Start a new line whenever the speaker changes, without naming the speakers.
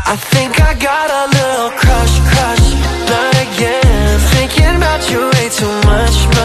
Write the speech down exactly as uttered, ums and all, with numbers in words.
I think I got a little crush, crush, not again. Thinking about you way too much.